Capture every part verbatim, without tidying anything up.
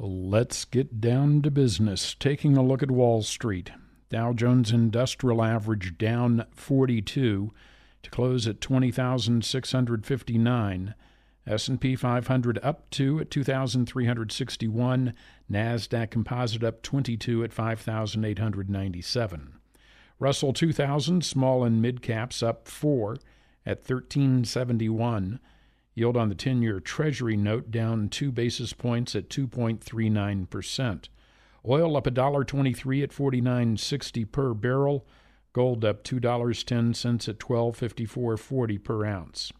Let's get down to business. Taking a look at Wall Street. Dow Jones Industrial Average down forty-two to close at twenty thousand six hundred fifty-nine. S and P five hundred up two at two thousand three hundred sixty-one. NASDAQ Composite up twenty-two at five thousand eight hundred ninety-seven. Russell two thousand small and mid caps up four at thirteen seventy-one. Yield on the ten-year Treasury note down two basis points at two point three nine percent. Oil up one dollar twenty-three at forty-nine sixty per barrel. Gold up two dollars and ten cents at twelve fifty-four forty per ounce.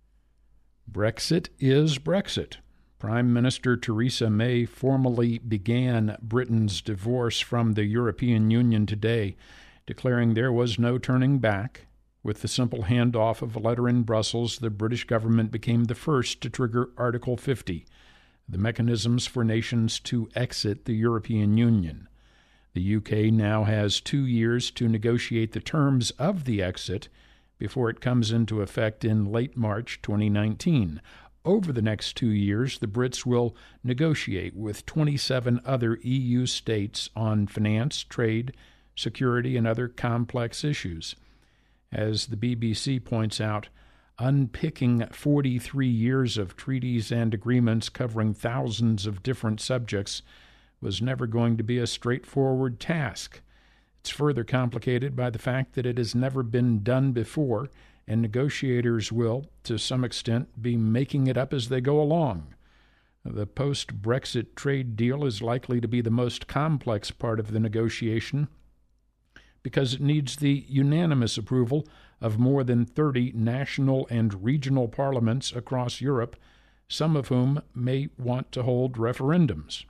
Brexit is Brexit. Prime Minister Theresa May formally began Britain's divorce from the European Union today, declaring there was no turning back. With the simple handoff of a letter in Brussels, the British government became the first to trigger Article fifty, the mechanisms for nations to exit the European Union. The U K now has two years to negotiate the terms of the exit before it comes into effect in late March twenty nineteen. Over the next two years, the Brits will negotiate with twenty-seven other E U states on finance, trade, security, and other complex issues. As the B B C points out, unpicking forty-three years of treaties and agreements covering thousands of different subjects was never going to be a straightforward task. It's further complicated by the fact that it has never been done before, and negotiators will, to some extent, be making it up as they go along. The post-Brexit trade deal is likely to be the most complex part of the negotiation, because it needs the unanimous approval of more than thirty national and regional parliaments across Europe, some of whom may want to hold referendums.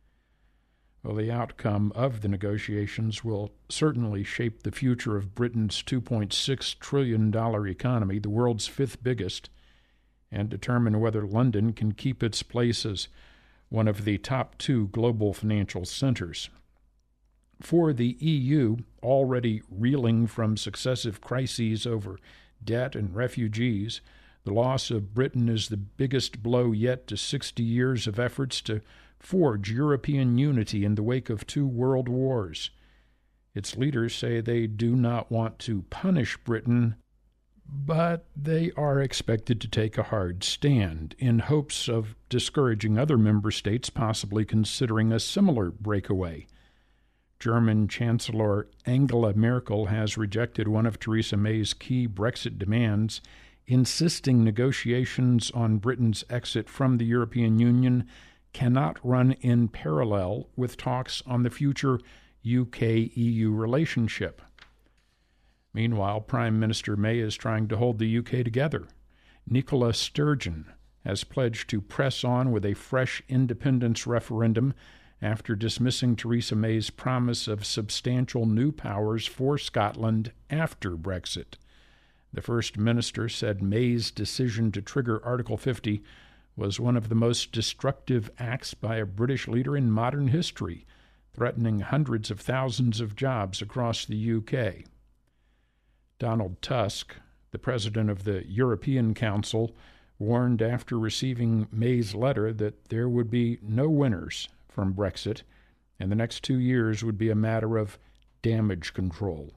Well, the outcome of the negotiations will certainly shape the future of Britain's two point six trillion dollars economy, the world's fifth biggest, and determine whether London can keep its place as one of the top two global financial centers. For the E U, already reeling from successive crises over debt and refugees, the loss of Britain is the biggest blow yet to sixty years of efforts to forge European unity in the wake of two world wars. Its leaders say they do not want to punish Britain, but they are expected to take a hard stand in hopes of discouraging other member states possibly considering a similar breakaway. German Chancellor Angela Merkel has rejected one of Theresa May's key Brexit demands, insisting negotiations on Britain's exit from the European Union cannot run in parallel with talks on the future U K E U relationship. Meanwhile, Prime Minister May is trying to hold the U K together. Nicola Sturgeon has pledged to press on with a fresh independence referendum after dismissing Theresa May's promise of substantial new powers for Scotland after Brexit. The First Minister said May's decision to trigger Article fifty was one of the most destructive acts by a British leader in modern history, threatening hundreds of thousands of jobs across the U K. Donald Tusk, the president of the European Council, warned after receiving May's letter that there would be no winners from Brexit, and the next two years would be a matter of damage control.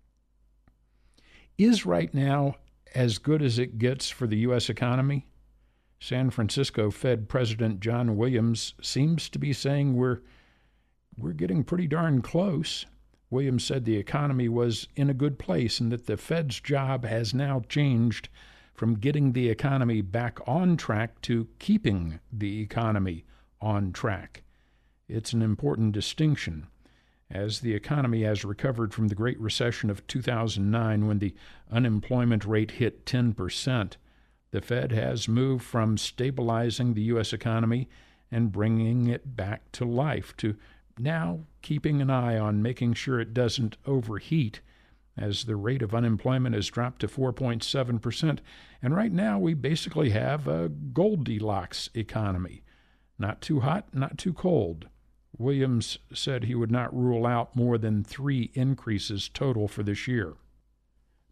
Is right now as good as it gets for the U S economy? San Francisco Fed President John Williams seems to be saying we're we're getting pretty darn close. Williams said the economy was in a good place and that the Fed's job has now changed from getting the economy back on track to keeping the economy on track. It's an important distinction, as the economy has recovered from the Great Recession of two thousand nine when the unemployment rate hit ten percent. The Fed has moved from stabilizing the U S economy and bringing it back to life to now keeping an eye on making sure it doesn't overheat, as the rate of unemployment has dropped to four point seven percent. And right now we basically have a Goldilocks economy. Not too hot, not too cold. Williams said he would not rule out more than three increases total for this year.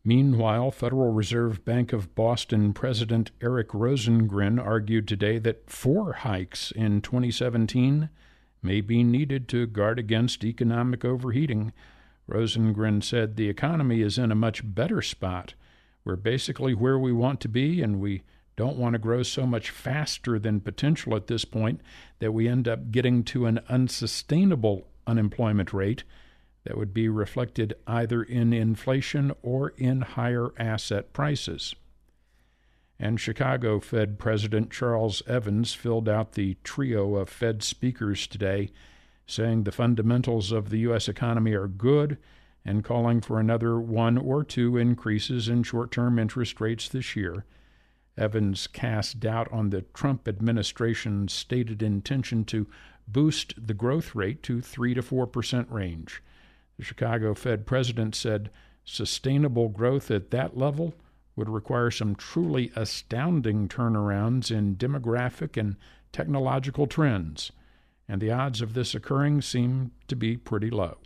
Meanwhile, Federal Reserve Bank of Boston President Eric Rosengren argued today that four hikes in twenty seventeen may be needed to guard against economic overheating. Rosengren said the economy is in a much better spot. We're basically where we want to be, and we don't want to grow so much faster than potential at this point that we end up getting to an unsustainable unemployment rate that would be reflected either in inflation or in higher asset prices. And Chicago Fed President Charles Evans filled out the trio of Fed speakers today, saying the fundamentals of the U S economy are good and calling for another one or two increases in short-term interest rates this year. Evans cast doubt on the Trump administration's stated intention to boost the growth rate to three to four percent range. The Chicago Fed president said sustainable growth at that level would require some truly astounding turnarounds in demographic and technological trends, and the odds of this occurring seem to be pretty low.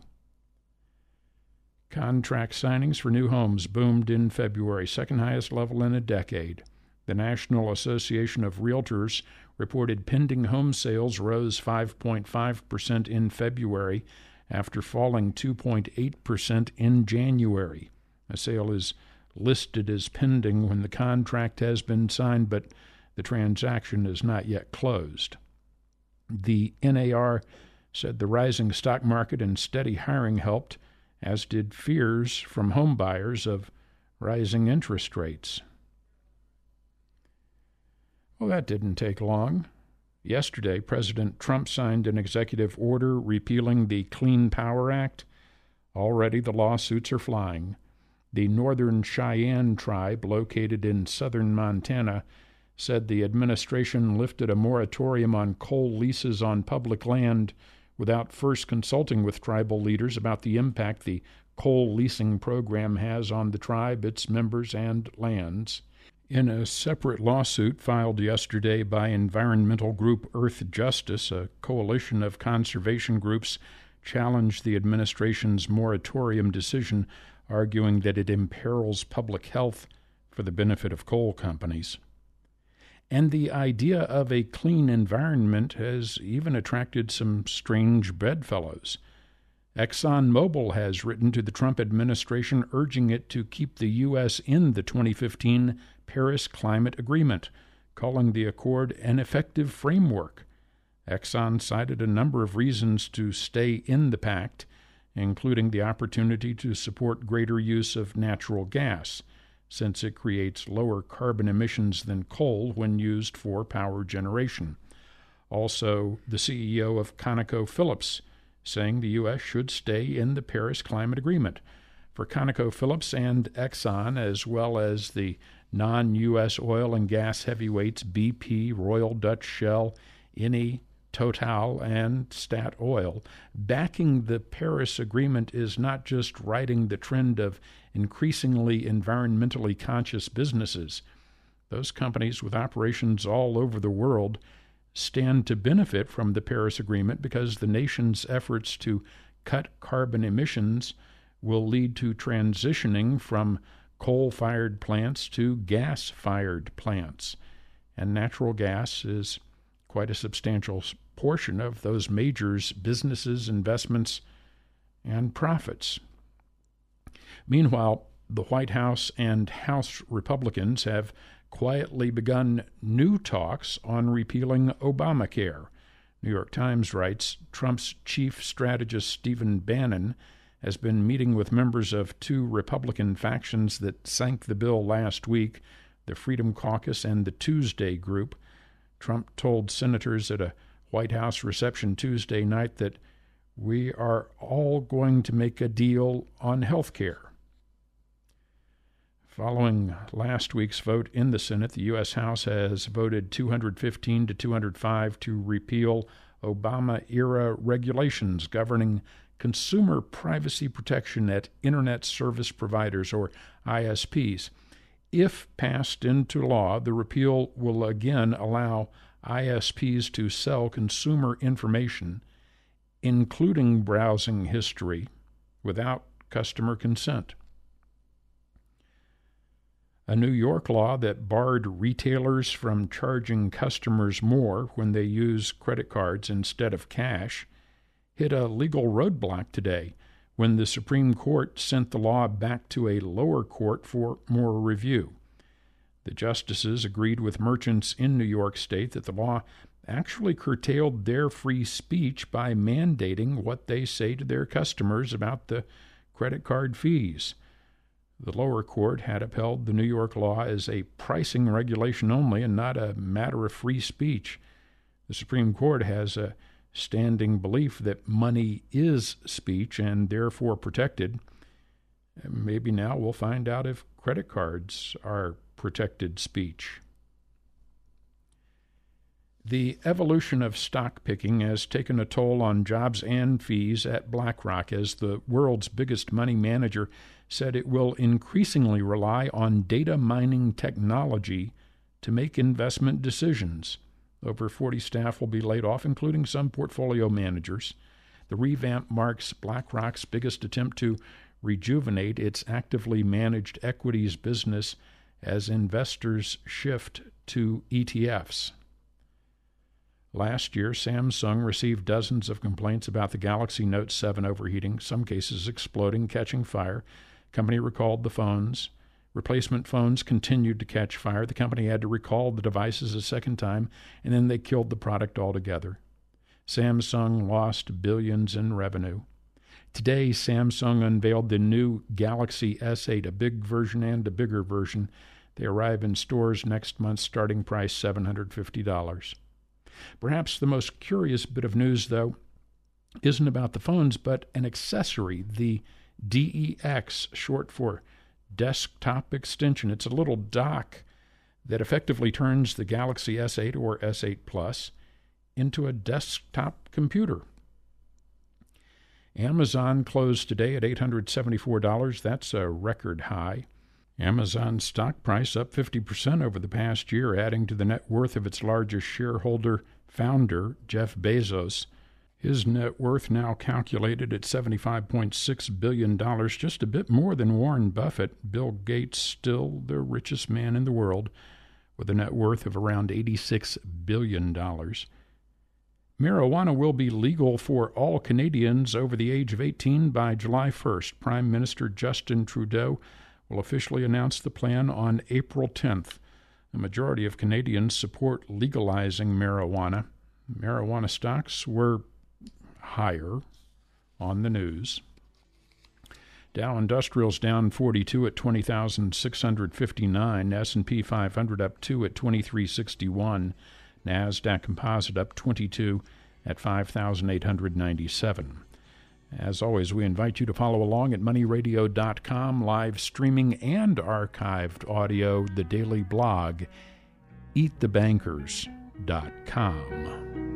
Contract signings for new homes boomed in February, second highest level in a decade. The National Association of Realtors reported pending home sales rose five point five percent in February after falling two point eight percent in January. A sale is listed as pending when the contract has been signed, but the transaction is not yet closed. The N A R said the rising stock market and steady hiring helped, as did fears from home buyers of rising interest rates. Well, that didn't take long. Yesterday, President Trump signed an executive order repealing the Clean Power Act. Already the lawsuits are flying. The Northern Cheyenne tribe, located in southern Montana, said the administration lifted a moratorium on coal leases on public land without first consulting with tribal leaders about the impact the coal leasing program has on the tribe, its members, and lands. In a separate lawsuit filed yesterday by environmental group Earth Justice, a coalition of conservation groups challenged the administration's moratorium decision, arguing that it imperils public health for the benefit of coal companies. And the idea of a clean environment has even attracted some strange bedfellows. ExxonMobil has written to the Trump administration urging it to keep the U S in the twenty fifteen Paris Climate Agreement, calling the accord an effective framework. Exxon cited a number of reasons to stay in the pact, including the opportunity to support greater use of natural gas, since it creates lower carbon emissions than coal when used for power generation. Also, the C E O of ConocoPhillips saying the U S should stay in the Paris Climate Agreement. For ConocoPhillips and Exxon, as well as the non-U S oil and gas heavyweights B P, Royal Dutch Shell, Eni, Total, and Statoil, backing the Paris Agreement is not just riding the trend of increasingly environmentally conscious businesses. Those companies with operations all over the world stand to benefit from the Paris Agreement because the nation's efforts to cut carbon emissions will lead to transitioning from coal-fired plants to gas-fired plants. And natural gas is quite a substantial portion of those majors' businesses, investments, and profits. Meanwhile, the White House and House Republicans have quietly begun new talks on repealing Obamacare. New York Times writes, Trump's chief strategist Stephen Bannon has been meeting with members of two Republican factions that sank the bill last week, the Freedom Caucus and the Tuesday Group. Trump told senators at a White House reception Tuesday night that we are all going to make a deal on health care. Following last week's vote in the Senate, the U S House has voted two hundred fifteen to two hundred five to repeal Obama-era regulations governing consumer privacy protection at Internet Service Providers, or I S Ps. If passed into law, the repeal will again allow I S Ps to sell consumer information, including browsing history, without customer consent. A New York law that barred retailers from charging customers more when they use credit cards instead of cash hit a legal roadblock today when the Supreme Court sent the law back to a lower court for more review. The justices agreed with merchants in New York State that the law actually curtailed their free speech by mandating what they say to their customers about the credit card fees. The lower court had upheld the New York law as a pricing regulation only and not a matter of free speech. The Supreme Court has a standing belief that money is speech and therefore protected. Maybe now we'll find out if credit cards are protected speech. The evolution of stock picking has taken a toll on jobs and fees at BlackRock, as the world's biggest money manager said it will increasingly rely on data mining technology to make investment decisions. Over forty staff will be laid off, including some portfolio managers. The revamp marks BlackRock's biggest attempt to rejuvenate its actively managed equities business as investors shift to E T Fs. Last year, Samsung received dozens of complaints about the Galaxy Note seven overheating, some cases exploding, catching fire. The company recalled the phones. Replacement phones continued to catch fire. The company had to recall the devices a second time, and then they killed the product altogether. Samsung lost billions in revenue. Today, Samsung unveiled the new Galaxy S eight, a big version and a bigger version. They arrive in stores next month, starting price seven hundred fifty dollars. Perhaps the most curious bit of news, though, isn't about the phones, but an accessory, the D E X, short for Desktop Extension. It's a little dock that effectively turns the Galaxy S eight or S eight Plus into a desktop computer. Amazon closed today at eight hundred seventy-four dollars. That's a record high. Amazon's stock price up fifty percent over the past year, adding to the net worth of its largest shareholder, founder, Jeff Bezos. His net worth now calculated at seventy-five point six billion dollars, just a bit more than Warren Buffett. Bill Gates still the richest man in the world, with a net worth of around eighty-six billion dollars. Marijuana will be legal for all Canadians over the age of eighteen by July first. Prime Minister Justin Trudeau will officially announce the plan on April tenth. A majority of Canadians support legalizing marijuana. Marijuana stocks were higher on the news. Dow Industrials down forty-two at twenty thousand six hundred fifty-nine. S and P five hundred up two at twenty-three sixty-one. NASDAQ Composite up twenty-two at five thousand eight hundred ninety-seven. As always, we invite you to follow along at money radio dot com, live streaming and archived audio, the daily blog, eat the bankers dot com.